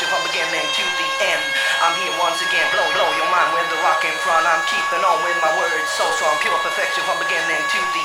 perfection from beginning to the end. I'm here once again, blow your mind with the rock in front. I'm keeping on with my words, so strong, pure perfection from beginning to the